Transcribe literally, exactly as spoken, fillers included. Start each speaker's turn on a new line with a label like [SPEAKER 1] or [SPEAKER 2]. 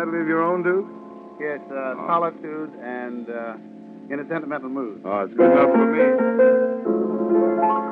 [SPEAKER 1] medley of your own, Duke?
[SPEAKER 2] Yes, uh, oh. Solitude and uh, In a Sentimental Mood.
[SPEAKER 1] Oh, it's good enough for me.